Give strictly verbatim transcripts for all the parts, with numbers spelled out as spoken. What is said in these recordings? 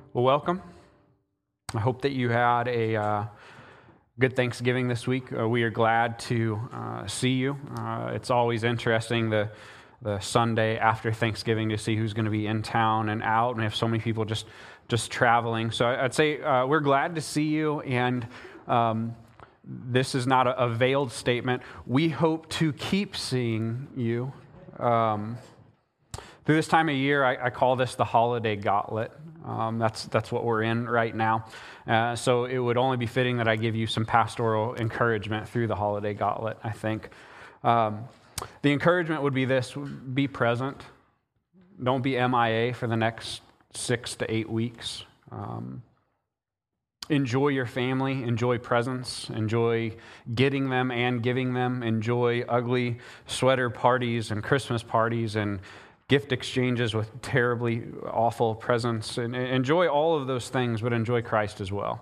Well, welcome. I hope that you had a uh, good Thanksgiving this week. Uh, we are glad to uh, see you. Uh, it's always interesting the the Sunday after Thanksgiving to see who's going to be in town and out, and we have so many people just just traveling. So I'd say uh, we're glad to see you, and um, this is not a, a veiled statement. We hope to keep seeing you. Um, Through this time of year, I, I call this the holiday gauntlet. Um, that's that's what we're in right now. Uh, so it would only be fitting that I give you some pastoral encouragement through the holiday gauntlet, I think. Um, the encouragement would be this: be present. Don't be M I A for the next six to eight weeks. Um, enjoy your family. Enjoy presents. Enjoy getting them and giving them. Enjoy ugly sweater parties and Christmas parties and gift exchanges with terribly awful presents. And enjoy all of those things, but enjoy Christ as well.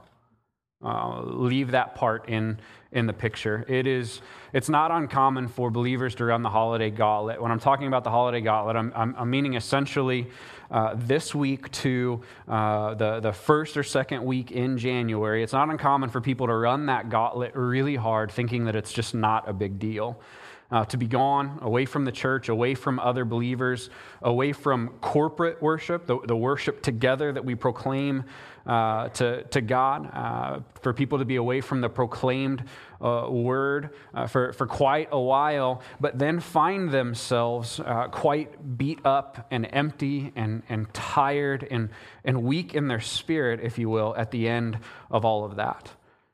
Uh, leave that part in in the picture. It is, it's not uncommon for believers to run the holiday gauntlet. When I'm talking about the holiday gauntlet, I'm, I'm, I'm meaning essentially uh, this week to uh, the, the first or second week in January. It's not uncommon for people to run that gauntlet really hard, thinking that it's just not a big deal. Uh, to be gone, away from the church, away from other believers, away from corporate worship, the, the worship together that we proclaim uh, to, to God, uh, for people to be away from the proclaimed uh, word uh, for, for quite a while, but then find themselves uh, quite beat up and empty and, and tired and, and weak in their spirit, if you will, at the end of all of that.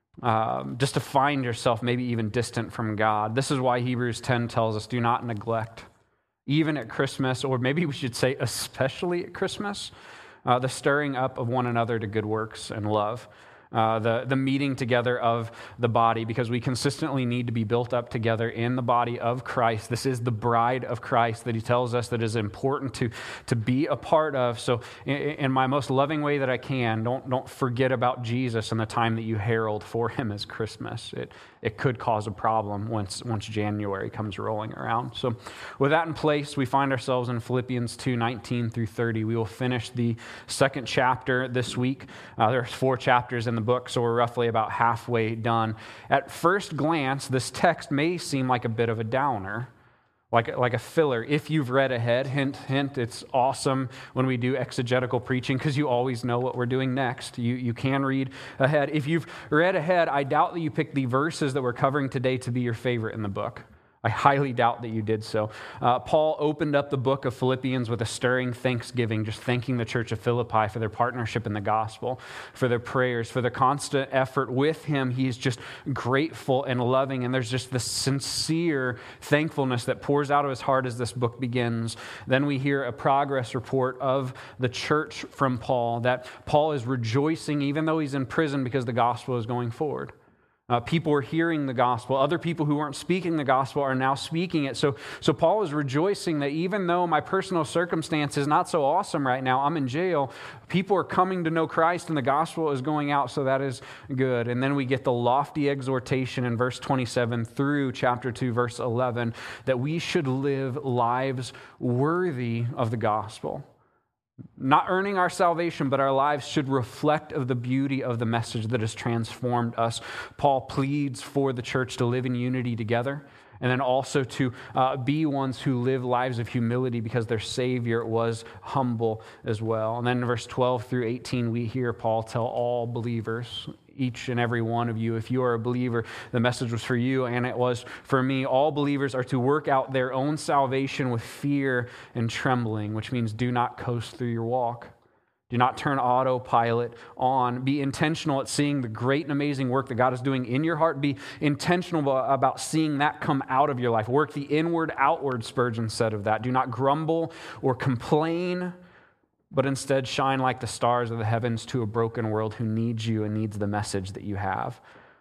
Um, just to find yourself maybe even distant from God. This is why Hebrews ten tells us, do not neglect, even at Christmas, or maybe we should say especially at Christmas, uh, the stirring up of one another to good works and love. Uh, the, the meeting together of the body, because we consistently need to be built up together in the body of Christ. This is the bride of Christ that he tells us that is important to, to be a part of. So in, in my most loving way that I can, don't, don't forget about Jesus and the time that you herald for him as Christmas. It, it could cause a problem once, once January comes rolling around. So with that in place, we find ourselves in Philippians two, nineteen through thirty. We will finish the second chapter this week. Uh, there's four chapters in the book, so we're roughly about halfway done. At first glance, this text may seem like a bit of a downer, like, like a filler. If you've read ahead, hint, hint, it's awesome when we do exegetical preaching because you always know what we're doing next. You, you can read ahead. If you've read ahead, I doubt that you picked the verses that we're covering today to be your favorite in the book. I highly doubt that you did so. Uh, Paul opened up the book of Philippians with a stirring thanksgiving, just thanking the church of Philippi for their partnership in the gospel, for their prayers, for their constant effort with him. He's just grateful and loving, and there's just this sincere thankfulness that pours out of his heart as this book begins. Then we hear a progress report of the church from Paul, that Paul is rejoicing even though he's in prison because the gospel is going forward. Uh, people are hearing the gospel. Other people who weren't speaking the gospel are now speaking it. So, so Paul is rejoicing that even though my personal circumstance is not so awesome right now, I'm in jail, people are coming to know Christ and the gospel is going out, so that is good. And then we get the lofty exhortation in verse twenty-seven through chapter two, verse eleven, that we should live lives worthy of the gospel. Not earning our salvation, but our lives should reflect of the beauty of the message that has transformed us. Paul pleads for the church to live in unity together, and then also to uh, be ones who live lives of humility because their Savior was humble as well. And then in verse twelve through eighteen, we hear Paul tell all believers, each and every one of you, if you are a believer, the message was for you and it was for me. All believers are to work out their own salvation with fear and trembling, which means do not coast through your walk. Do not turn autopilot on. Be intentional at seeing the great and amazing work that God is doing in your heart. Be intentional about seeing that come out of your life. Work the inward, outward, Spurgeon said of that. Do not grumble or complain, but instead shine like the stars of the heavens to a broken world who needs you and needs the message that you have.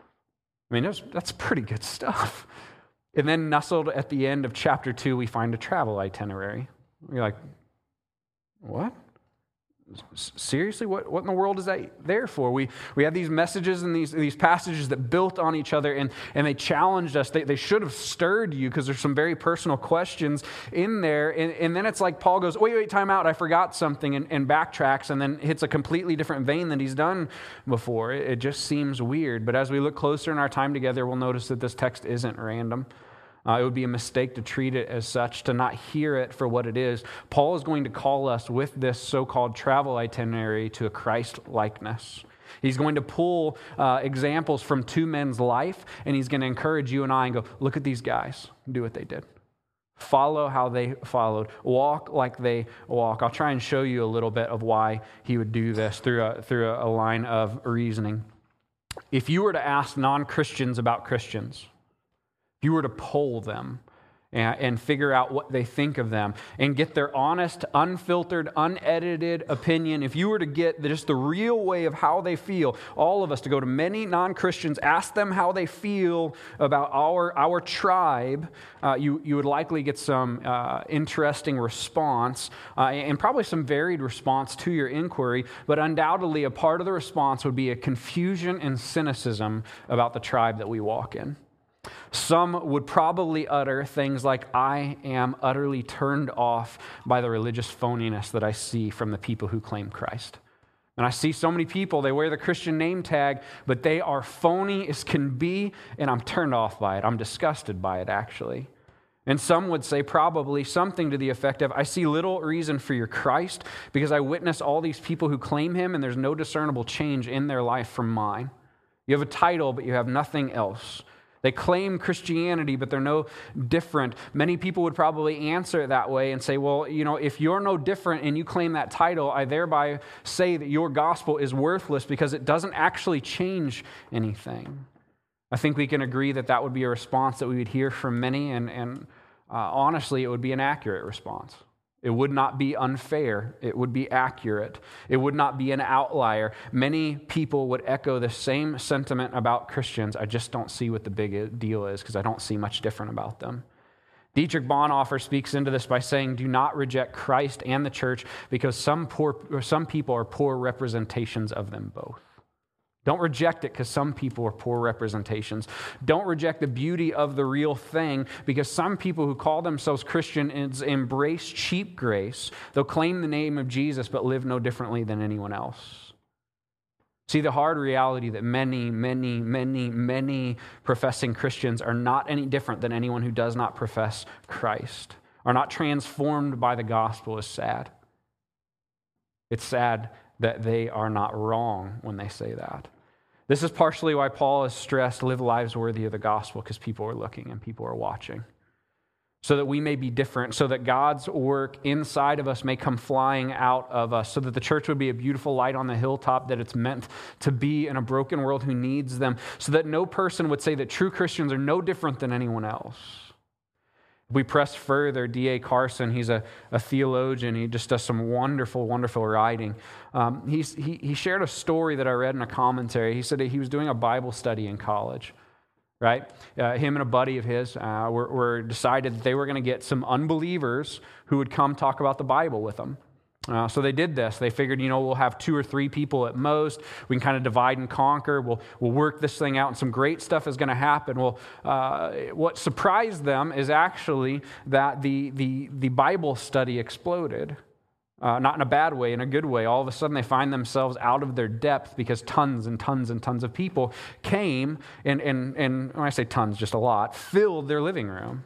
I mean, that's, that's pretty good stuff. And then nestled at the end of chapter two, we find a travel itinerary. You're like, what? Seriously, what, what in the world is that there for? We we have these messages and these, these passages that built on each other, and, and they challenged us. They, they should have stirred you because there's some very personal questions in there. And, and then it's like Paul goes, wait, wait, time out. I forgot something, and, and backtracks and then hits a completely different vein than he's done before. It, it just seems weird. But as we look closer in our time together, we'll notice that this text isn't random. Uh, it would be a mistake to treat it as such, to not hear it for what it is. Paul is going to call us with this so-called travel itinerary to a Christ-likeness. He's going to pull uh, examples from two men's life, and he's going to encourage you and I and go, look at these guys, do what they did. Follow how they followed. Walk like they walk. I'll try and show you a little bit of why he would do this through a, through a line of reasoning. If you were to ask non-Christians about Christians, if you were to poll them and, and figure out what they think of them and get their honest, unfiltered, unedited opinion, if you were to get just the real way of how they feel, all of us to go to many non-Christians, ask them how they feel about our, our tribe, uh, you, you would likely get some uh, interesting response uh, and probably some varied response to your inquiry, but undoubtedly a part of the response would be a confusion and cynicism about the tribe that we walk in. Some would probably utter things like, I am utterly turned off by the religious phoniness that I see from the people who claim Christ. And I see so many people, they wear the Christian name tag, but they are phony as can be, and I'm turned off by it. I'm disgusted by it, actually. And some would say probably something to the effect of, I see little reason for your Christ because I witness all these people who claim him, and there's no discernible change in their life from mine. You have a title, but you have nothing else. They claim Christianity, but they're no different. Many people would probably answer it that way and say, well, you know, if you're no different and you claim that title, I thereby say that your gospel is worthless because it doesn't actually change anything. I think we can agree that that would be a response that we would hear from many, and, and uh, honestly, it would be an accurate response. It would not be unfair. It would be accurate. It would not be an outlier. Many people would echo the same sentiment about Christians. I just don't see what the big deal is because I don't see much different about them. Dietrich Bonhoeffer speaks into this by saying, do not reject Christ and the church because some poor, or some people are poor representations of them both. Don't reject it because some people are poor representations. Don't reject the beauty of the real thing because some people who call themselves Christians embrace cheap grace. They'll claim the name of Jesus but live no differently than anyone else. See, the hard reality that many, many, many, many professing Christians are not any different than anyone who does not profess Christ, are not transformed by the gospel is sad. It's sad that they are not wrong when they say that. This is partially why Paul is stressed, live lives worthy of the gospel, because people are looking and people are watching. So that we may be different, so that God's work inside of us may come flying out of us, so that the church would be a beautiful light on the hilltop that it's meant to be in a broken world who needs them, so that no person would say that true Christians are no different than anyone else. We press further, D A Carson, he's a, a theologian. He just does some wonderful, wonderful writing. Um, he's, he, he shared a story that I read in a commentary. He said that he was doing a Bible study in college, right? Uh, him and a buddy of his uh, were, were decided that they were going to get some unbelievers who would come talk about the Bible with them. Uh, so they did this. They figured, you know, we'll have two or three people at most. We can kind of divide and conquer. We'll we'll work this thing out, and some great stuff is going to happen. Well, uh, what surprised them is actually that the the the Bible study exploded. Uh, not in a bad way, in a good way. All of a sudden, they find themselves out of their depth because tons and tons and tons of people came and and and when I say tons, just a lot, filled their living room.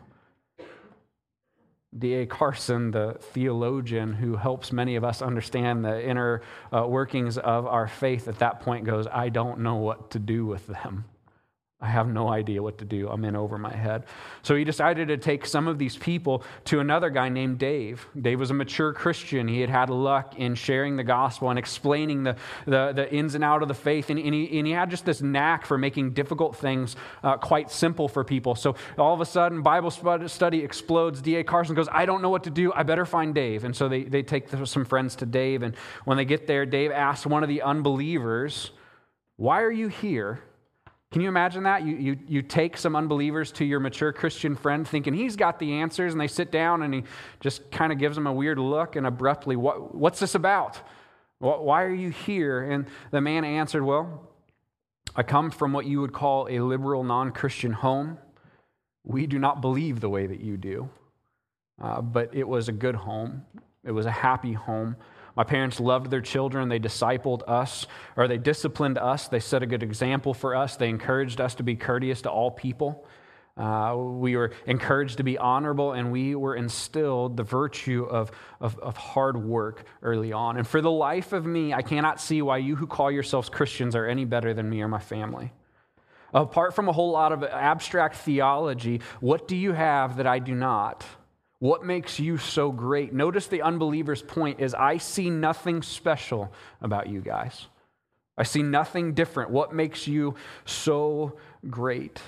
D A Carson, the theologian who helps many of us understand the inner uh, workings of our faith, at that point goes, I don't know what to do with them. I have no idea what to do. I'm in over my head. So he decided to take some of these people to another guy named Dave. Dave was a mature Christian. He had had luck in sharing the gospel and explaining the, the, the ins and outs of the faith. And, and, he, and he had just this knack for making difficult things uh, quite simple for people. So all of a sudden, Bible study explodes. D A Carson goes, I don't know what to do. I better find Dave. And so they, they take some friends to Dave. And when they get there, Dave asks one of the unbelievers, why are you here? Can you imagine that? You, you you take some unbelievers to your mature Christian friend thinking he's got the answers, and they sit down and he just kind of gives them a weird look and abruptly, what, what's this about? Why are you here? And the man answered, well, I come from what you would call a liberal, non-Christian home. We do not believe the way that you do. Uh, but it was a good home. It was a happy home. My parents loved their children. They discipled us, or they disciplined us. They set a good example for us. They encouraged us to be courteous to all people. Uh, we were encouraged to be honorable, and we were instilled the virtue of, of, of hard work early on. And for the life of me, I cannot see why you who call yourselves Christians are any better than me or my family. Apart from a whole lot of abstract theology, what do you have that I do not? What makes you so great? Notice the unbeliever's point is, I see nothing special about you guys. I see nothing different. What makes you so great?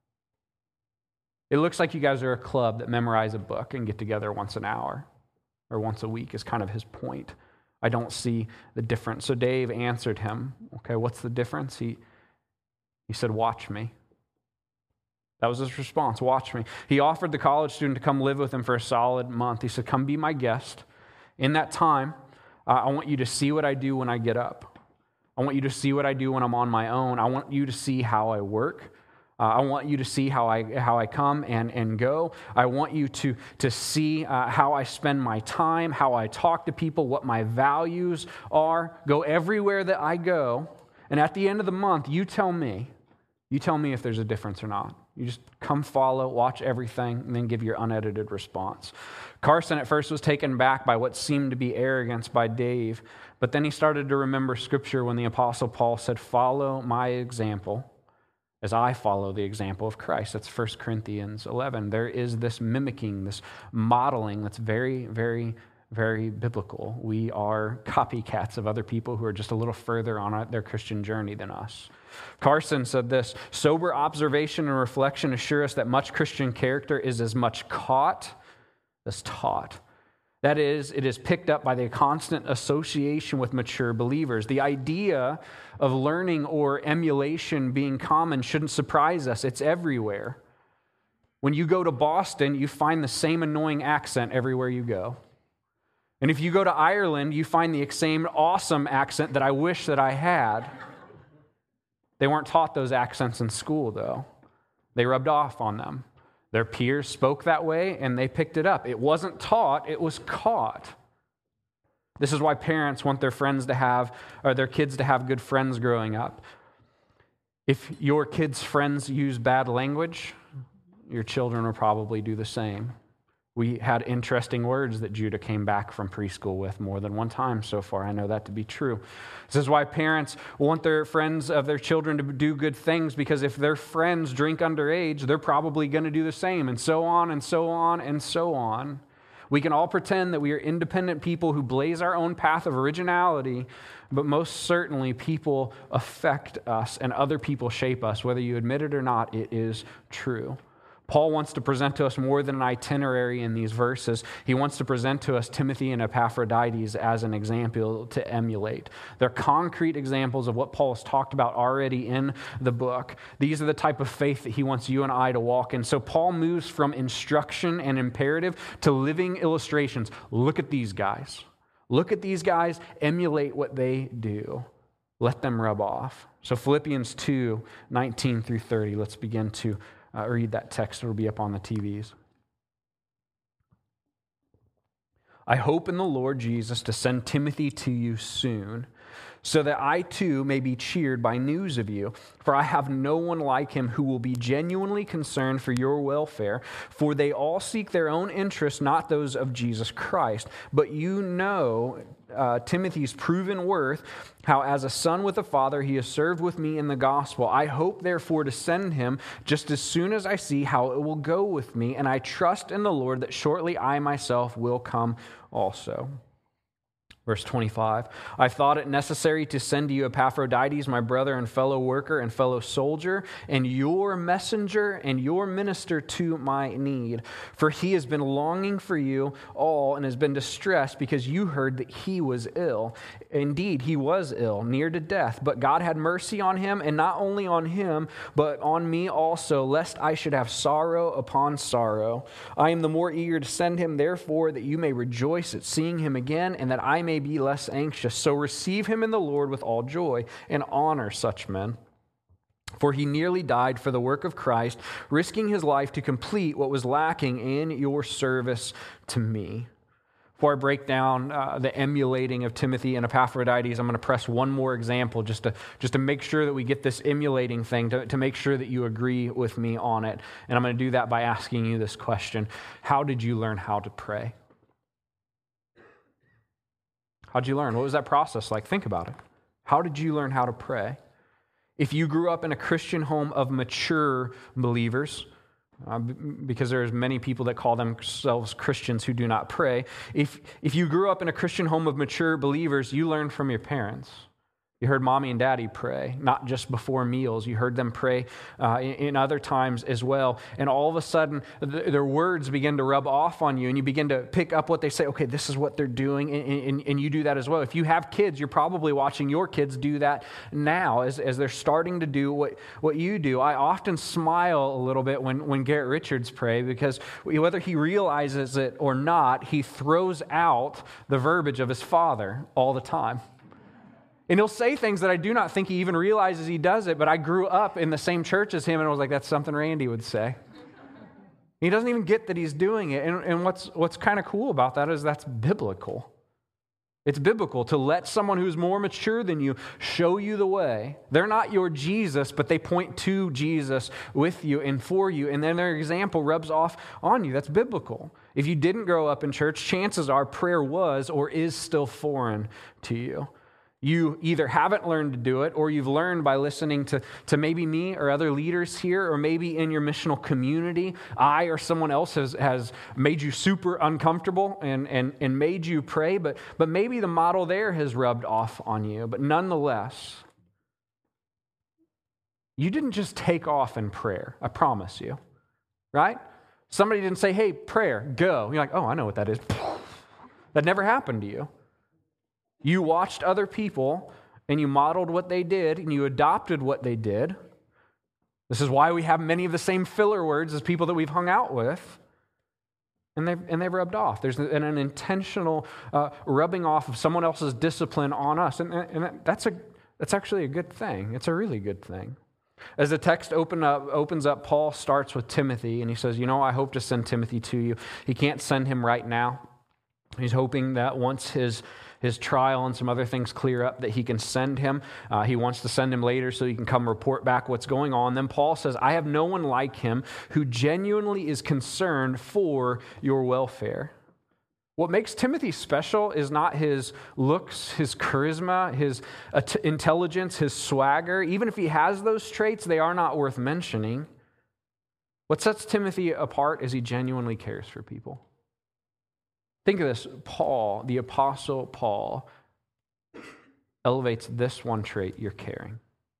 It looks like you guys are a club that memorize a book and get together once an hour or once a week is kind of his point. I don't see the difference. So Dave answered him, okay, what's the difference? He, he said, watch me. That was his response, watch me. He offered the college student to come live with him for a solid month. He said, come be my guest. In that time, uh, I want you to see what I do when I get up. I want you to see what I do when I'm on my own. I want you to see how I work. Uh, I want you to see how I how I come and, and go. I want you to, to see uh, how I spend my time, how I talk to people, what my values are. Go everywhere that I go. And at the end of the month, you tell me. You tell me if there's a difference or not. You just come follow, watch everything, and then give your unedited response. Carson at first was taken back by what seemed to be arrogance by Dave, but then he started to remember Scripture when the Apostle Paul said, follow my example as I follow the example of Christ. That's First Corinthians eleven. There is this mimicking, this modeling that's very, very, very biblical. We are copycats of other people who are just a little further on their Christian journey than us. Carson said this, sober observation and reflection assure us that much Christian character is as much caught as taught. That is, it is picked up by the constant association with mature believers. The idea of learning or emulation being common shouldn't surprise us. It's everywhere. When you go to Boston, you find the same annoying accent everywhere you go. And if you go to Ireland, you find the same awesome accent that I wish that I had. They weren't taught those accents in school, though. They rubbed off on them. Their peers spoke that way, and they picked it up. It wasn't taught, it was caught. This is why parents want their friends to have, or their kids to have good friends growing up. If your kids' friends use bad language, your children will probably do the same. We had interesting words that Judah came back from preschool with more than one time so far. I know that to be true. This is why parents want their friends of their children to do good things, because if their friends drink underage, they're probably going to do the same, and so on and so on and so on. We can all pretend that we are independent people who blaze our own path of originality, but most certainly people affect us and other people shape us. Whether you admit it or not, it is true. Paul wants to present to us more than an itinerary in these verses. He wants to present to us Timothy and Epaphroditus as an example to emulate. They're concrete examples of what Paul has talked about already in the book. These are the type of faith that he wants you and I to walk in. So Paul moves from instruction and imperative to living illustrations. Look at these guys. Look at these guys. Emulate what they do. Let them rub off. So Philippians two, nineteen through thirty. Let's begin to Uh, read that text. It'll be up on the T Vs. I hope in the Lord Jesus to send Timothy to you soon, so that I too may be cheered by news of you. For I have no one like him who will be genuinely concerned for your welfare, for they all seek their own interests, not those of Jesus Christ. But you know uh, Timothy's proven worth, how as a son with a father he has served with me in the gospel. I hope therefore to send him just as soon as I see how it will go with me, and I trust in the Lord that shortly I myself will come also. Verse twenty-five, I thought it necessary to send to you Epaphroditus, my brother and fellow worker and fellow soldier, and your messenger and your minister to my need. For he has been longing for you all and has been distressed because you heard that he was ill. Indeed, he was ill, near to death, but God had mercy on him, and not only on him, but on me also, lest I should have sorrow upon sorrow. I am the more eager to send him, therefore, that you may rejoice at seeing him again, and that I may may be less anxious. So receive him in the Lord with all joy and honor such men. For he nearly died for the work of Christ, risking his life to complete what was lacking in your service to me. Before I break down uh, the emulating of Timothy and Epaphroditus, I'm going to press one more example just to, just to make sure that we get this emulating thing, to, to make sure that you agree with me on it. And I'm going to do that by asking you this question. How did you learn how to pray? How did you learn? What was that process like? Think about it. How did you learn how to pray? If you grew up in a Christian home of mature believers, uh, because there's many people that call themselves Christians who do not pray, if, if you grew up in a Christian home of mature believers, you learned from your parents. You heard mommy and daddy pray, not just before meals. You heard them pray uh, in, in other times as well. And all of a sudden, th- their words begin to rub off on you, and you begin to pick up what they say. Okay, this is what they're doing, and, and, and you do that as well. If you have kids, you're probably watching your kids do that now as, as they're starting to do what, what you do. I often smile a little bit when, when Garrett Richards pray, because whether he realizes it or not, he throws out the verbiage of his father all the time. And he'll say things that I do not think he even realizes he does it, but I grew up in the same church as him, and I was like, that's something Randy would say. He doesn't even get that he's doing it. And, and what's, what's kind of cool about that is that's biblical. It's biblical to let someone who's more mature than you show you the way. They're not your Jesus, but they point to Jesus with you and for you, and then their example rubs off on you. That's biblical. If you didn't grow up in church, chances are prayer was or is still foreign to you. You either haven't learned to do it, or you've learned by listening to, to maybe me or other leaders here, or maybe in your missional community, I or someone else has, has made you super uncomfortable and, and, and made you pray, but, but maybe the model there has rubbed off on you. But nonetheless, you didn't just take off in prayer, I promise you, right? Somebody didn't say, hey, prayer, go. You're like, oh, I know what that is. That never happened to you. You watched other people, and you modeled what they did, and you adopted what they did. This is why we have many of the same filler words as people that we've hung out with, and they've, and they've rubbed off. There's an, an intentional uh, rubbing off of someone else's discipline on us, and, and that's, a, that's actually a good thing. It's a really good thing. As the text open up, opens up, Paul starts with Timothy, and he says, you know, I hope to send Timothy to you. He can't send him right now. He's hoping that once his his trial and some other things clear up, that he can send him. Uh, he wants to send him later so he can come report back what's going on. Then Paul says, I have no one like him who genuinely is concerned for your welfare. What makes Timothy special is not his looks, his charisma, his intelligence, his swagger. Even if he has those traits, they are not worth mentioning. What sets Timothy apart is he genuinely cares for people. Think of this, Paul, the Apostle Paul, elevates this one trait, you're caring.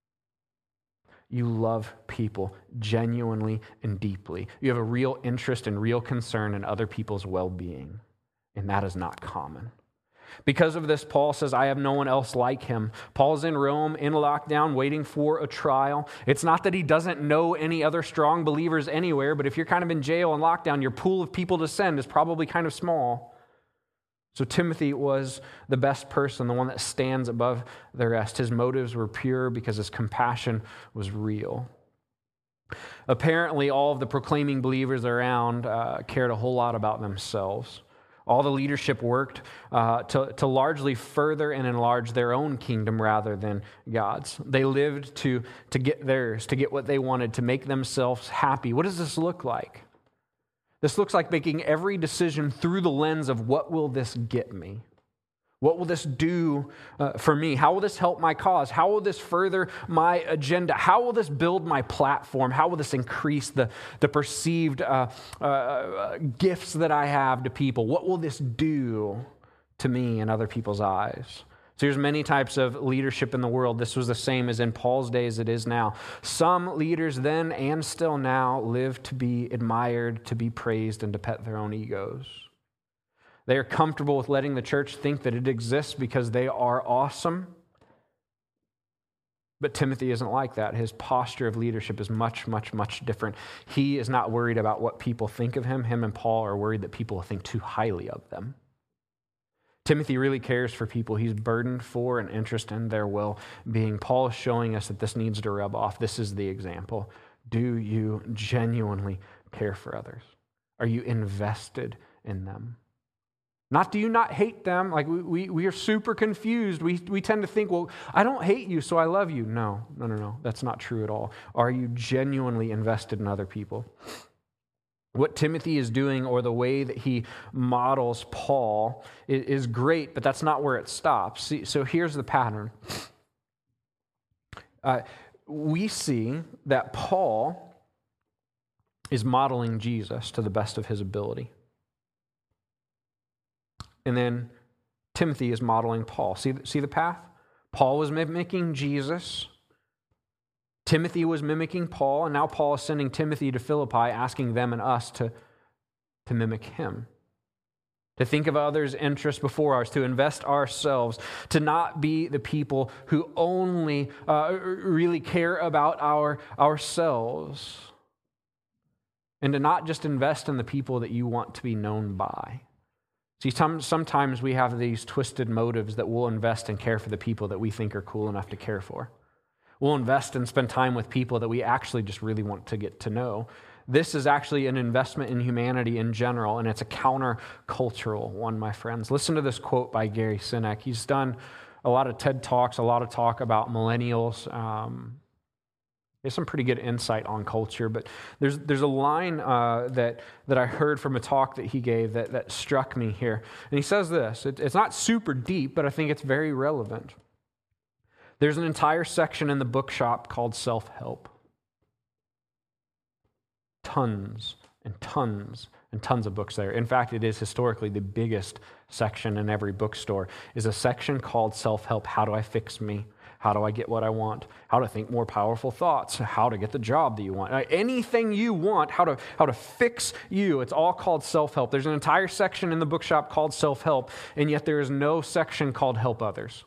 You love people genuinely and deeply. You have a real interest and real concern in other people's well-being, and that is not common. Because of this, Paul says, I have no one else like him. Paul's in Rome, in lockdown, waiting for a trial. It's not that he doesn't know any other strong believers anywhere, but if you're kind of in jail and lockdown, your pool of people to send is probably kind of small. So Timothy was the best person, the one that stands above the rest. His motives were pure because his compassion was real. Apparently, all of the proclaiming believers around uh, cared a whole lot about themselves. All the leadership worked uh, to, to largely further and enlarge their own kingdom rather than God's. They lived to, to get theirs, to get what they wanted, to make themselves happy. What does this look like? This looks like making every decision through the lens of what will this get me? What will this do uh, for me? How will this help my cause? How will this further my agenda? How will this build my platform? How will this increase the, the perceived uh, uh, gifts that I have to people? What will this do to me and other people's eyes? So there's many types of leadership in the world. This was the same as in Paul's day as it is now. Some leaders then and still now live to be admired, to be praised, and to pet their own egos. They are comfortable with letting the church think that it exists because they are awesome. But Timothy isn't like that. His posture of leadership is much, much, much different. He is not worried about what people think of him. Him and Paul are worried that people will think too highly of them. Timothy really cares for people. He's burdened for and interested in their well-being. Paul is showing us that this needs to rub off. This is the example. Do you genuinely care for others? Are you invested in them? Not do you not hate them? Like we, we, we are super confused. We, we tend to think, well, I don't hate you, so I love you. No, no, no, no. That's not true at all. Are you genuinely invested in other people? What Timothy is doing, or the way that he models Paul, is, is great, but that's not where it stops. See, so here's the pattern. Uh, we see that Paul is modeling Jesus to the best of his ability. And then Timothy is modeling Paul. See, see the path? Paul was mimicking Jesus. Timothy was mimicking Paul, and now Paul is sending Timothy to Philippi, asking them and us to, to mimic him. To think of others' interests before ours, to invest ourselves, to not be the people who only uh, really care about our ourselves, and to not just invest in the people that you want to be known by. See, some, sometimes we have these twisted motives that we'll invest and care for the people that we think are cool enough to care for. We'll invest and spend time with people that we actually just really want to get to know. This is actually an investment in humanity in general, and it's a counter-cultural one, my friends. Listen to this quote by Gary Sinek. He's done a lot of TED Talks, a lot of talk about millennials. Um, he has some pretty good insight on culture, but there's there's a line uh, that that I heard from a talk that he gave that, that struck me here. And he says this. It, it's not super deep, but I think it's very relevant. There's an entire section in the bookshop called self-help. Tons and tons and tons of books there. In fact, it is historically the biggest section in every bookstore, is a section called self-help. How do I fix me? How do I get what I want? How to think more powerful thoughts? How to get the job that you want? Anything you want, how to how to fix you. It's all called self-help. There's an entire section in the bookshop called self-help, and yet there is no section called help others.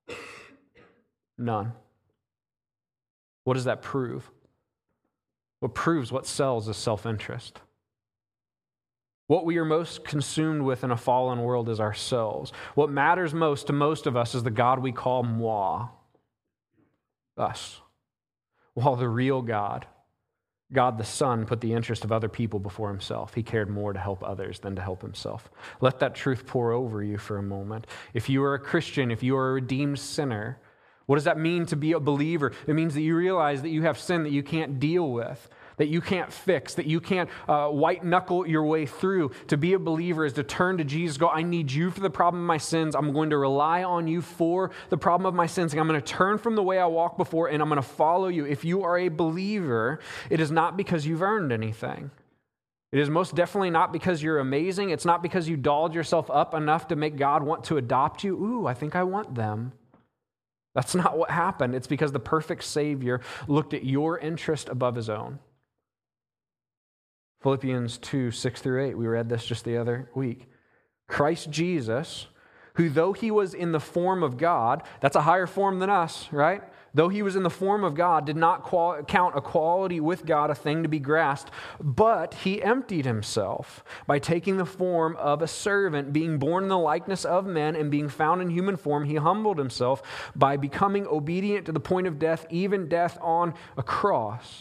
None. What does that prove? What proves what sells is self-interest. What we are most consumed with in a fallen world is ourselves. What matters most to most of us is the God we call moi, us. While the real God, God the Son, put the interest of other people before himself. He cared more to help others than to help himself. Let that truth pour over you for a moment. If you are a Christian, if you are a redeemed sinner, what does that mean to be a believer? It means that you realize that you have sin that you can't deal with, that you can't fix, that you can't uh, white-knuckle your way through. To be a believer is to turn to Jesus, go, I need you for the problem of my sins. I'm going to rely on you for the problem of my sins. And I'm going to turn from the way I walked before, and I'm going to follow you. If you are a believer, it is not because you've earned anything. It is most definitely not because you're amazing. It's not because you dolled yourself up enough to make God want to adopt you. Ooh, I think I want them. That's not what happened. It's because the perfect Savior looked at your interest above his own. Philippians two, six through eight, we read this just the other week. Christ Jesus, who though he was in the form of God, that's a higher form than us, right? Though he was in the form of God, did not qual- count equality with God a thing to be grasped, but he emptied himself by taking the form of a servant, being born in the likeness of men, and being found in human form, he humbled himself by becoming obedient to the point of death, even death on a cross.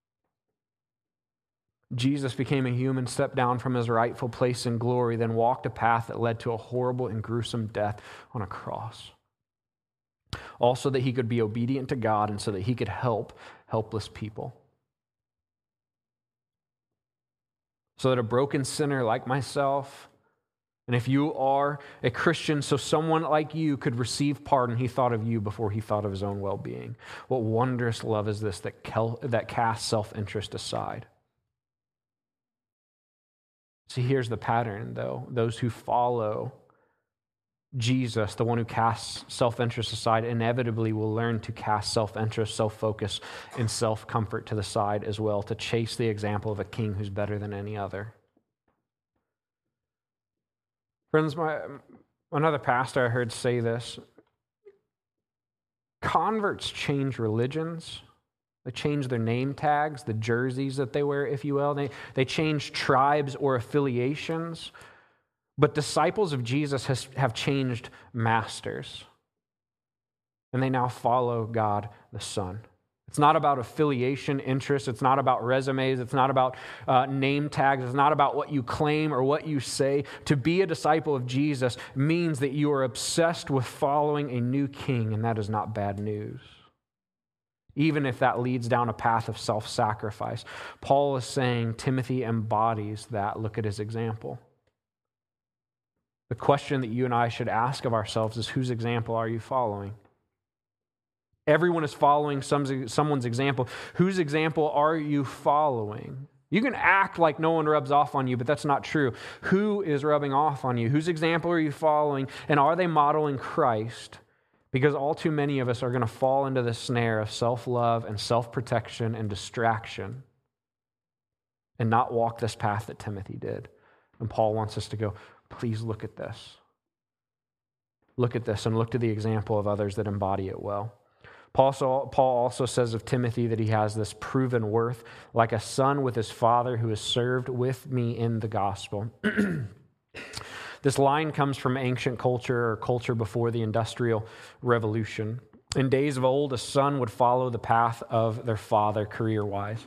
Jesus became a human, stepped down from his rightful place in glory, then walked a path that led to a horrible and gruesome death on a cross. Also that he could be obedient to God and so that he could help helpless people. So that a broken sinner like myself, and if you are a Christian, so someone like you could receive pardon, he thought of you before he thought of his own well-being. What wondrous love is this that, kel- that casts self-interest aside? See, here's the pattern, though. Those who follow Jesus, the one who casts self-interest aside, inevitably will learn to cast self-interest, self-focus, and self-comfort to the side as well, to chase the example of a king who's better than any other. Friends, my, another pastor I heard say this: converts change religions. They change their name tags, the jerseys that they wear, if you will. They, they change tribes or affiliations. But disciples of Jesus has, have changed masters, and they now follow God the Son. It's not about affiliation, interest. It's not about resumes. It's not about uh, name tags. It's not about what you claim or what you say. To be a disciple of Jesus means that you are obsessed with following a new king, and that is not bad news, even if that leads down a path of self-sacrifice. Paul is saying Timothy embodies that. Look at his example. The question that you and I should ask of ourselves is, whose example are you following? Everyone is following some, someone's example. Whose example are you following? You can act like no one rubs off on you, but that's not true. Who is rubbing off on you? Whose example are you following? And are they modeling Christ? Because all too many of us are going to fall into the snare of self-love and self-protection and distraction and not walk this path that Timothy did. And Paul wants us to go, please look at this. Look at this and look to the example of others that embody it well. Paul also says of Timothy that he has this proven worth, like a son with his father who has served with me in the gospel. This line comes from ancient culture or culture before the Industrial Revolution. In days of old, a son would follow the path of their father career-wise.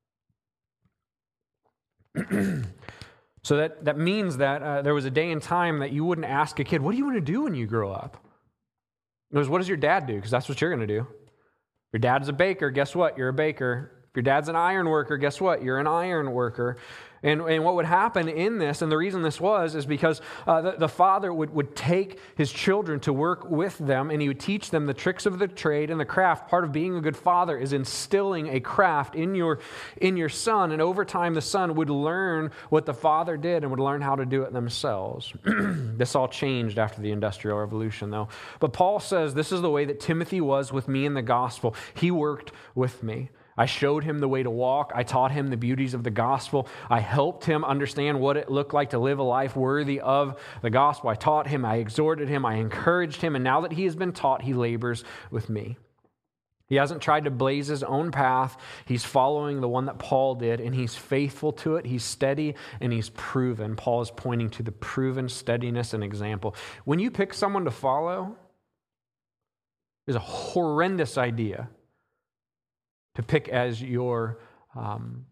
So that, that means that uh, there was a day and time that you wouldn't ask a kid, what do you want to do when you grow up? It was, what does your dad do? Because that's what you're going to do. If your dad's a baker, guess what? You're a baker. If your dad's an iron worker, guess what? You're an iron worker. And, and what would happen in this, and the reason this was, is because uh, the, the father would, would take his children to work with them, and he would teach them the tricks of the trade and the craft. Part of being a good father is instilling a craft in your, in your son, and over time the son would learn what the father did and would learn how to do it themselves. This all changed after the Industrial Revolution, though. But Paul says this is the way that Timothy was with me in the gospel. He worked with me. I showed him the way to walk. I taught him the beauties of the gospel. I helped him understand what it looked like to live a life worthy of the gospel. I taught him, I exhorted him, I encouraged him, and now that he has been taught, he labors with me. He hasn't tried to blaze his own path. He's following the one that Paul did, and he's faithful to it. He's steady, and he's proven. Paul is pointing to the proven steadiness and example. When you pick someone to follow, it's a horrendous idea to pick as your, um,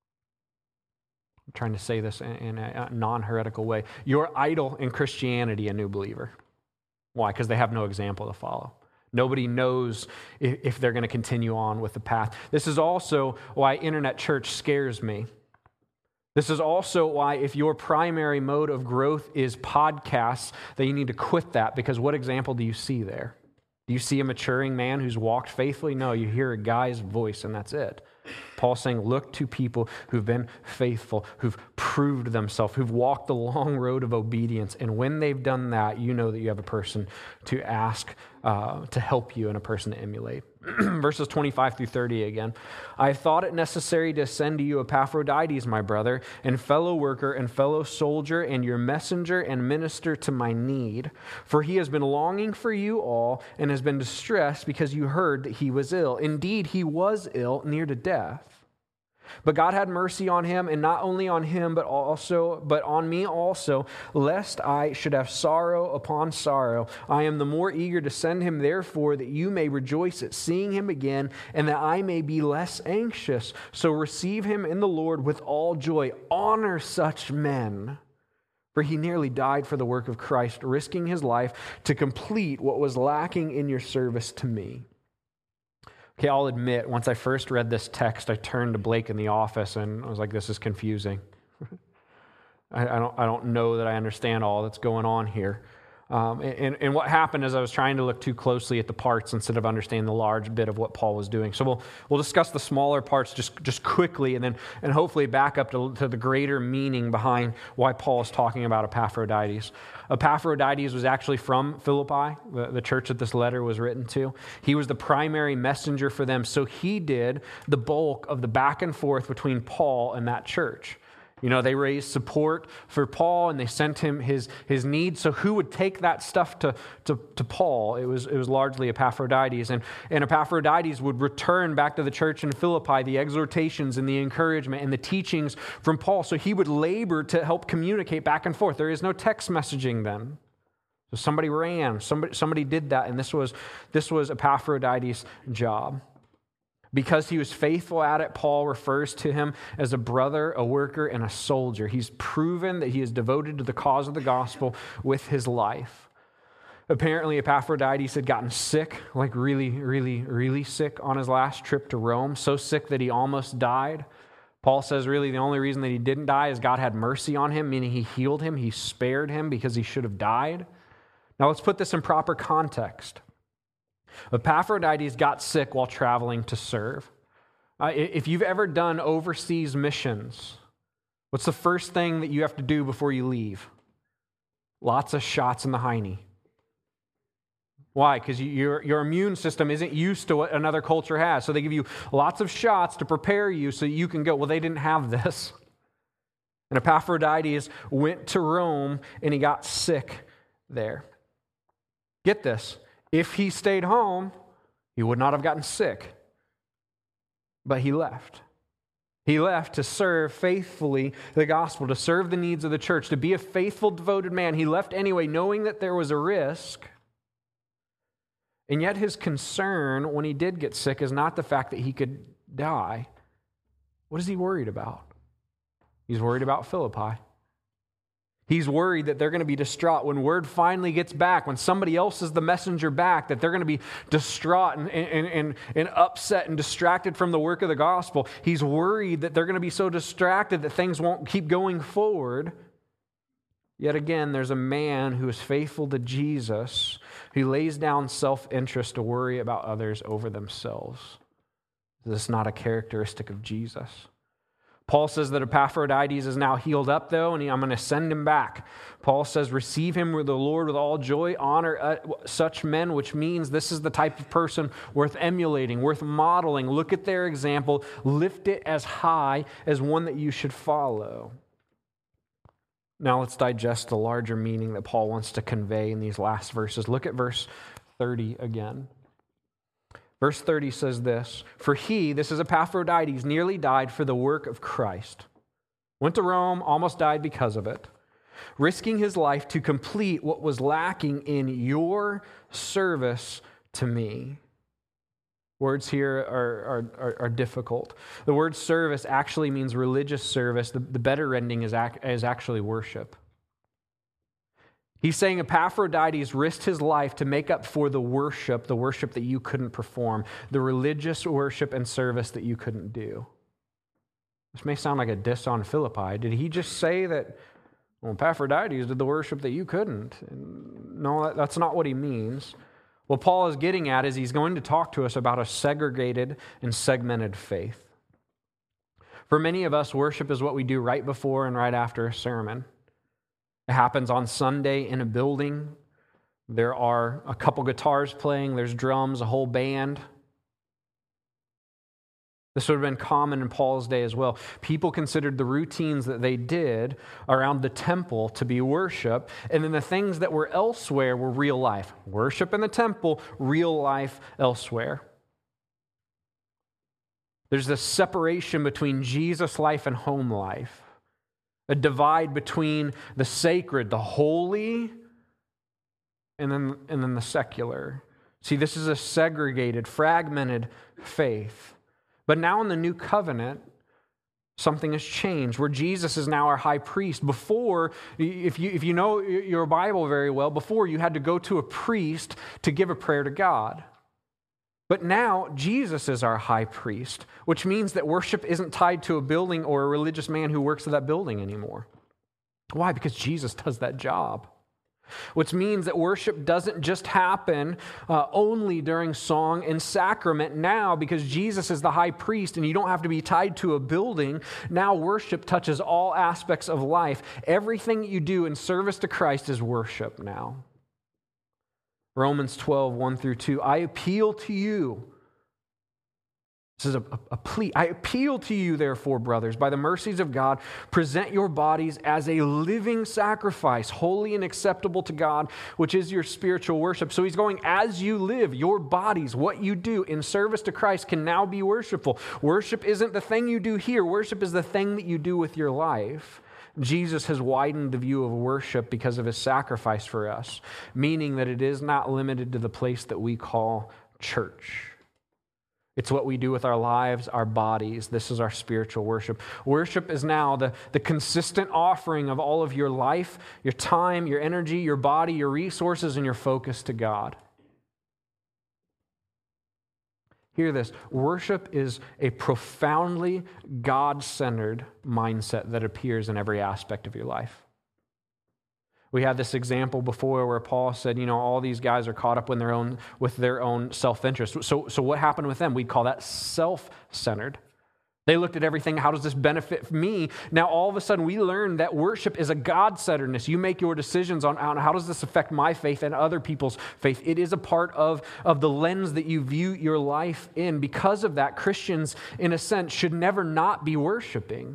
I'm trying to say this in, in a non-heretical way, your idol in Christianity, a new believer. Why? Because they have no example to follow. Nobody knows if, if they're going to continue on with the path. This is also why internet church scares me. This is also why if your primary mode of growth is podcasts, that you need to quit that, because what example do you see there? Do you see a maturing man who's walked faithfully? No, you hear a guy's voice and that's it. Paul's saying, look to people who've been faithful, who've proved themselves, who've walked the long road of obedience. And when they've done that, you know that you have a person to ask uh, to help you and a person to emulate. Verses twenty-five through thirty again. I thought it necessary to send to you Epaphroditus, my brother, and fellow worker and fellow soldier, and your messenger and minister to my need. For he has been longing for you all and has been distressed because you heard that he was ill. Indeed, he was ill, near to death. But God had mercy on him, and not only on him, but also, but on me also, lest I should have sorrow upon sorrow. I am the more eager to send him, therefore, that you may rejoice at seeing him again, and that I may be less anxious. So receive him in the Lord with all joy. Honor such men, for he nearly died for the work of Christ, risking his life to complete what was lacking in your service to me. Okay, I'll admit, once I first read this text, I turned to Blake in the office and I was like, this is confusing. I, I don't I don't know that I understand all that's going on here. Um, and, and what happened is I was trying to look too closely at the parts instead of understanding the large bit of what Paul was doing. So we'll we'll discuss the smaller parts just, just quickly and then and hopefully back up to, to the greater meaning behind why Paul is talking about Epaphroditus. Epaphroditus was actually from Philippi, the, the church that this letter was written to. He was the primary messenger for them, so he did the bulk of the back and forth between Paul and that church. You know, they raised support for Paul and they sent him his, his needs. So who would take that stuff to, to, to Paul? It was, it was largely Epaphroditus. And, and Epaphroditus would return back to the church in Philippi the exhortations and the encouragement and the teachings from Paul. So he would labor to help communicate back and forth. There is no text messaging then. So somebody ran, somebody, somebody did that, and this was, this was Epaphroditus' job. Because he was faithful at it, Paul refers to him as a brother, a worker, and a soldier. He's proven that he is devoted to the cause of the gospel with his life. Apparently, Epaphroditus had gotten sick, like really, really, really sick on his last trip to Rome, so sick that he almost died. Paul says really the only reason that he didn't die is God had mercy on him, meaning he healed him, he spared him because he should have died. Now let's put this in proper context. Epaphroditus got sick while traveling to serve. Uh, if you've ever done overseas missions, what's the first thing that you have to do before you leave? Lots of shots in the hiney. Why? Because your, your immune system isn't used to what another culture has. So they give you lots of shots to prepare you so you can go. Well, they didn't have this. And Epaphroditus went to Rome and he got sick there. Get this. If he stayed home, he would not have gotten sick. But he left. He left to serve faithfully the gospel, to serve the needs of the church, to be a faithful, devoted man. He left anyway, knowing that there was a risk. And yet his concern when he did get sick is not the fact that he could die. What is he worried about? He's worried about Philippi. He's worried that they're going to be distraught when word finally gets back, when somebody else is the messenger back, that they're going to be distraught and, and, and, and upset and distracted from the work of the gospel. He's worried that they're going to be so distracted that things won't keep going forward. Yet again, there's a man who is faithful to Jesus, who lays down self-interest to worry about others over themselves. This is not a characteristic of Jesus. Paul says that Epaphroditus is now healed up, though, and I'm going to send him back. Paul says, receive him with the Lord with all joy, honor such men, which means this is the type of person worth emulating, worth modeling. Look at their example, lift it as high as one that you should follow. Now let's digest the larger meaning that Paul wants to convey in these last verses. Look at verse thirty again. Verse thirty says this, for he, this is Epaphroditus, nearly died for the work of Christ. Went to Rome, almost died because of it, risking his life to complete what was lacking in your service to me. Words here are, are, are difficult. The word service actually means religious service. The, the better rendering is, ac- is actually worship. He's saying Epaphroditus risked his life to make up for the worship, the worship that you couldn't perform, the religious worship and service that you couldn't do. This may sound like a diss on Philippi. Did he just say that, well, Epaphroditus did the worship that you couldn't? No, that's not what he means. What Paul is getting at is he's going to talk to us about a segregated and segmented faith. For many of us, worship is what we do right before and right after a sermon. It happens on Sunday in a building. There are a couple guitars playing, there's drums, a whole band. This would have been common in Paul's day as well. People considered the routines that they did around the temple to be worship, and then the things that were elsewhere were real life. Worship in the temple, real life elsewhere. There's this separation between Jesus' life and home life. A divide between the sacred, the holy, and then, and then the secular. See, this is a segregated, fragmented faith. But now in the new covenant, something has changed, where Jesus is now our high priest. Before, if you, if you know your Bible very well, before you had to go to a priest to give a prayer to God. But now, Jesus is our high priest, which means that worship isn't tied to a building or a religious man who works at that building anymore. Why? Because Jesus does that job. Which means that worship doesn't just happen uh, only during song and sacrament. Now, because Jesus is the high priest and you don't have to be tied to a building, now worship touches all aspects of life. Everything you do in service to Christ is worship now. Romans twelve, one through two, I appeal to you, This is a, a, a plea. I appeal to you, therefore, brothers, by the mercies of God, present your bodies as a living sacrifice, holy and acceptable to God, which is your spiritual worship. So he's going, as you live, your bodies, what you do in service to Christ can now be worshipful. Worship isn't the thing you do here. Worship is the thing that you do with your life. Jesus has widened the view of worship because of his sacrifice for us, meaning that it is not limited to the place that we call church. It's what we do with our lives, our bodies. This is our spiritual worship. Worship is now the, the consistent offering of all of your life, your time, your energy, your body, your resources, and your focus to God. Hear this. Worship is a profoundly God-centered mindset that appears in every aspect of your life. We had this example before where Paul said, you know, all these guys are caught up in their own, with their own self-interest. So, so what happened with them? We'd call that self-centered. They looked at everything, how does this benefit me? Now, all of a sudden, we learn that worship is a God-centeredness. You make your decisions on how does this affect my faith and other people's faith. It is a part of, of the lens that you view your life in. Because of that, Christians, in a sense, should never not be worshiping.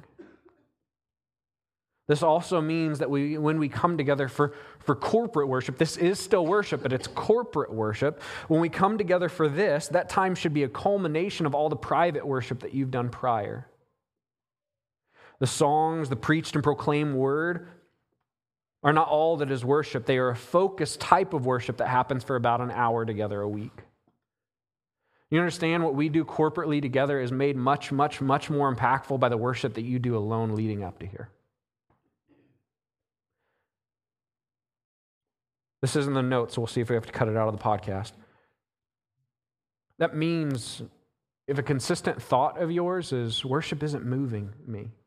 This also means that we, when we come together for, for corporate worship, this is still worship, but it's corporate worship. When we come together for this, that time should be a culmination of all the private worship that you've done prior. The songs, the preached and proclaimed word are not all that is worship. They are a focused type of worship that happens for about an hour together a week. You understand what we do corporately together is made much, much, much more impactful by the worship that you do alone leading up to here. This isn't the notes, so we'll see if we have to cut it out of the podcast. That means if a consistent thought of yours is worship isn't moving me, I'm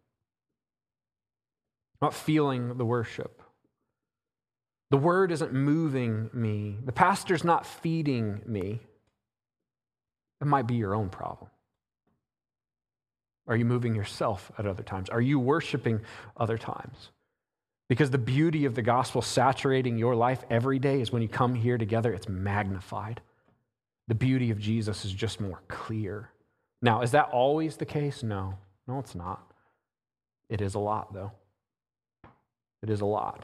not feeling the worship. The word isn't moving me. The pastor's not feeding me. It might be your own problem. Are you moving yourself at other times? Are you worshiping other times? Because the beauty of the gospel saturating your life every day is when you come here together, it's magnified. The beauty of Jesus is just more clear. Now, is that always the case? No. No, it's not. It is a lot, though. It is a lot.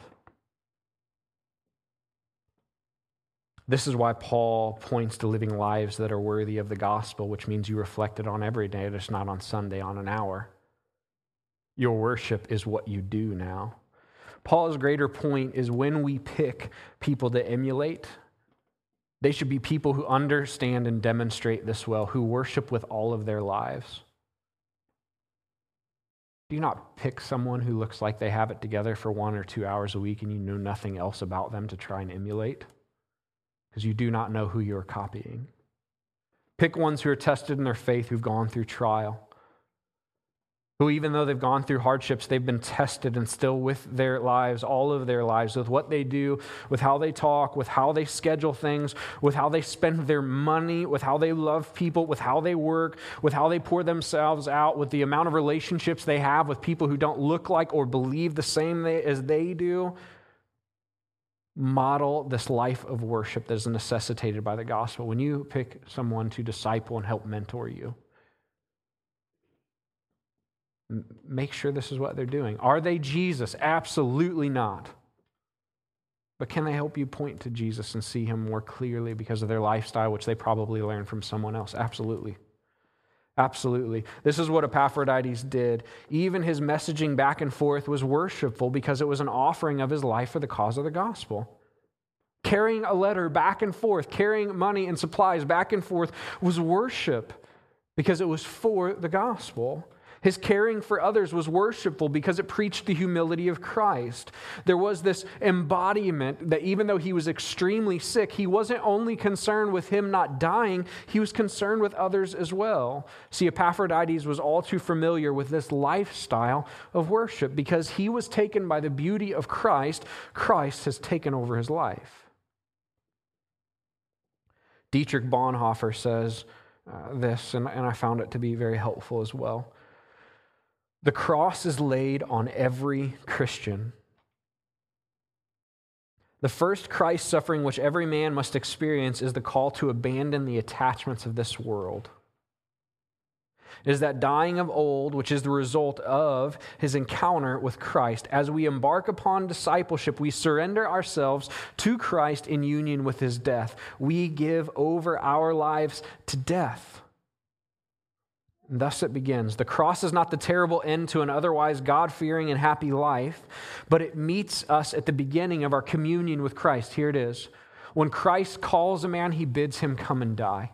This is why Paul points to living lives that are worthy of the gospel, which means you reflect it on every day, just not on Sunday, on an hour. Your worship is what you do now. Paul's greater point is when we pick people to emulate, they should be people who understand and demonstrate this well, who worship with all of their lives. Do you not pick someone who looks like they have it together for one or two hours a week and you know nothing else about them to try and emulate? Because you do not know who you're copying. Pick ones who are tested in their faith, who've gone through trial, who even though they've gone through hardships, they've been tested and still with their lives, all of their lives, with what they do, with how they talk, with how they schedule things, with how they spend their money, with how they love people, with how they work, with how they pour themselves out, with the amount of relationships they have with people who don't look like or believe the same as they do. Model this life of worship that is necessitated by the gospel. When you pick someone to disciple and help mentor you, make sure this is what they're doing. Are they Jesus? Absolutely not. But can they help you point to Jesus and see him more clearly because of their lifestyle, which they probably learned from someone else? Absolutely. Absolutely. This is what Epaphroditus did. Even his messaging back and forth was worshipful because it was an offering of his life for the cause of the gospel. Carrying a letter back and forth, carrying money and supplies back and forth was worship because it was for the gospel. His caring for others was worshipful because it preached the humility of Christ. There was this embodiment that even though he was extremely sick, he wasn't only concerned with him not dying, he was concerned with others as well. See, Epaphroditus was all too familiar with this lifestyle of worship because he was taken by the beauty of Christ. Christ has taken over his life. Dietrich Bonhoeffer says uh, this, and, and I found it to be very helpful as well. The cross is laid on every Christian. The first Christ suffering which every man must experience is the call to abandon the attachments of this world. It is that dying of old, which is the result of his encounter with Christ. As we embark upon discipleship, we surrender ourselves to Christ in union with his death. We give over our lives to death. And thus it begins. The cross is not the terrible end to an otherwise God-fearing and happy life, but it meets us at the beginning of our communion with Christ. Here it is. When Christ calls a man, he bids him come and die.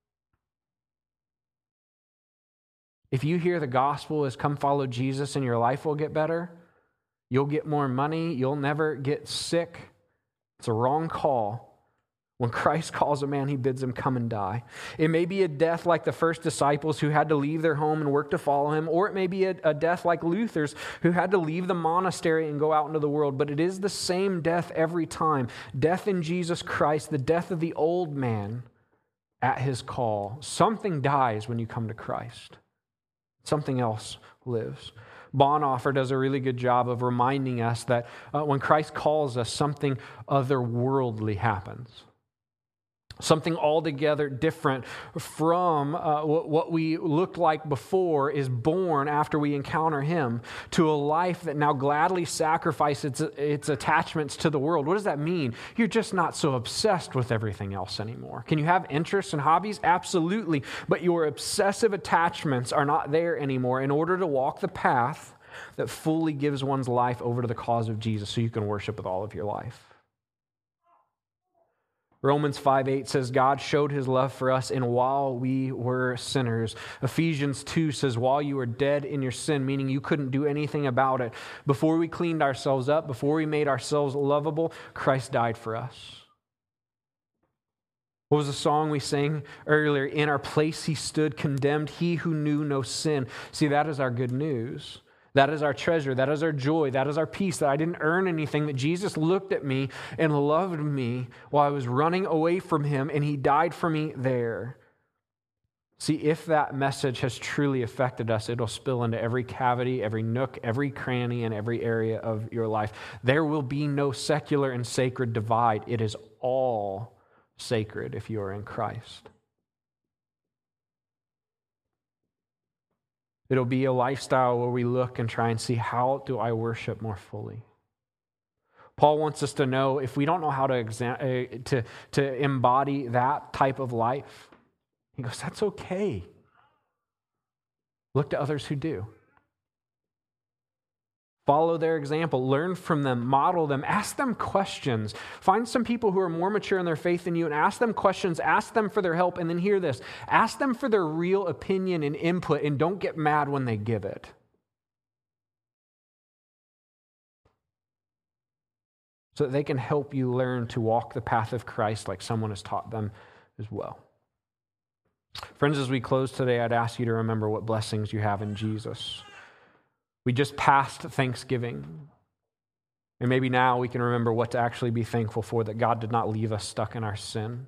If you hear the gospel is come follow Jesus and your life will get better, you'll get more money, you'll never get sick, it's a wrong call. When Christ calls a man, he bids him come and die. It may be a death like the first disciples who had to leave their home and work to follow him, or it may be a, a death like Luther's who had to leave the monastery and go out into the world. But it is the same death every time. Death in Jesus Christ, the death of the old man at his call. Something dies when you come to Christ. Something else lives. Bonhoeffer does a really good job of reminding us that uh, when Christ calls us, something otherworldly happens. Something altogether different from uh, what we looked like before is born after we encounter him, to a life that now gladly sacrifices its, its attachments to the world. What does that mean? You're just not so obsessed with everything else anymore. Can you have interests and hobbies? Absolutely. But your obsessive attachments are not there anymore in order to walk the path that fully gives one's life over to the cause of Jesus so you can worship with all of your life. Romans five eight says, God showed his love for us in while we were sinners. Ephesians two says, while you were dead in your sin, meaning you couldn't do anything about it. Before we cleaned ourselves up, before we made ourselves lovable, Christ died for us. What was the song we sang earlier? In our place he stood condemned, he who knew no sin. See, that is our good news. That is our treasure. That is our joy. That is our peace, that I didn't earn anything, that Jesus looked at me and loved me while I was running away from him, and he died for me there. See, if that message has truly affected us, it'll spill into every cavity, every nook, every cranny, and every area of your life. There will be no secular and sacred divide. It is all sacred if you are in Christ. It'll be a lifestyle where we look and try and see, how do I worship more fully? Paul wants us to know, if we don't know how to, exam- uh, to, to embody that type of life, he goes, that's okay. Look to others who do. Follow their example, learn from them, model them, ask them questions. Find some people who are more mature in their faith than you and ask them questions, ask them for their help, and then hear this. Ask them for their real opinion and input, and don't get mad when they give it. So that they can help you learn to walk the path of Christ like someone has taught them as well. Friends, as we close today, I'd ask you to remember what blessings you have in Jesus. We just passed Thanksgiving. And maybe now we can remember what to actually be thankful for, that God did not leave us stuck in our sin.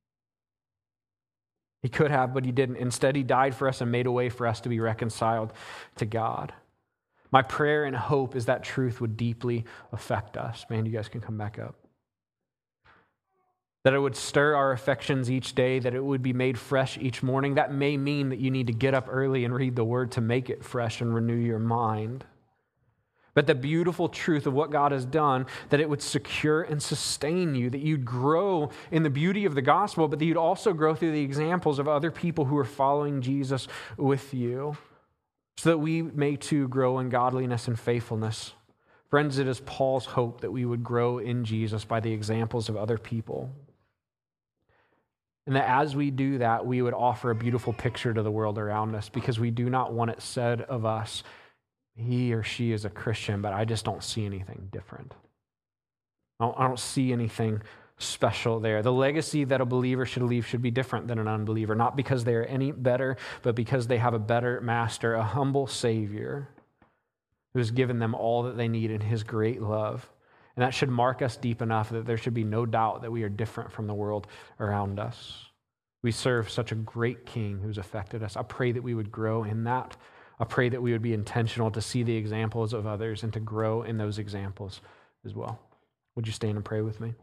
He could have, but he didn't. Instead, he died for us and made a way for us to be reconciled to God. My prayer and hope is that truth would deeply affect us. Man, you guys can come back up. That it would stir our affections each day, that it would be made fresh each morning. That may mean that you need to get up early and read the Word to make it fresh and renew your mind. But the beautiful truth of what God has done, that it would secure and sustain you, that you'd grow in the beauty of the gospel, but that you'd also grow through the examples of other people who are following Jesus with you, so that we may too grow in godliness and faithfulness. Friends, it is Paul's hope that we would grow in Jesus by the examples of other people. And that as we do that, we would offer a beautiful picture to the world around us, because we do not want it said of us, he or she is a Christian, but I just don't see anything different. I don't, I don't see anything special there. The legacy that a believer should leave should be different than an unbeliever, not because they are any better, but because they have a better master, a humble Savior who has given them all that they need in his great love. And that should mark us deep enough that there should be no doubt that we are different from the world around us. We serve such a great King who's affected us. I pray that we would grow in that. I pray that we would be intentional to see the examples of others and to grow in those examples as well. Would you stand and pray with me?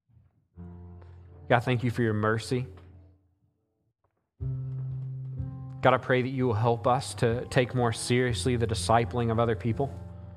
God, thank you for your mercy. God, I pray that you will help us to take more seriously the discipling of other people.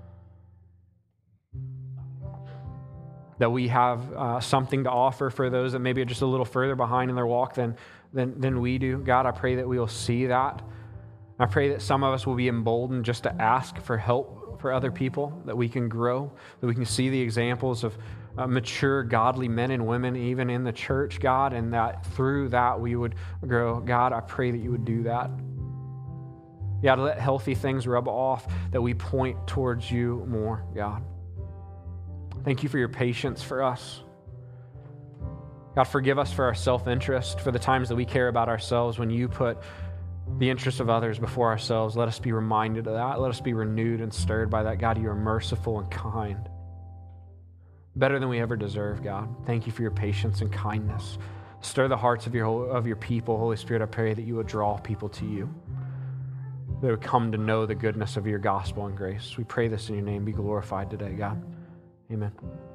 That we have uh, something to offer for those that maybe are just a little further behind in their walk than, than, than we do. God, I pray that we will see that. I pray that some of us will be emboldened just to ask for help for other people, that we can grow, that we can see the examples of uh, mature, godly men and women, even in the church, God, and that through that we would grow. God, I pray that you would do that. God, let healthy things rub off, that we point towards you more, God. Thank you for your patience for us. God, forgive us for our self-interest, for the times that we care about ourselves when you put the interests of others before ourselves. Let us be reminded of that. Let us be renewed and stirred by that. God, you are merciful and kind. Better than we ever deserve, God. Thank you for your patience and kindness. Stir the hearts of your, of your people. Holy Spirit, I pray that you would draw people to you. They would come to know the goodness of your gospel and grace. We pray this in your name. Be glorified today, God. Amen.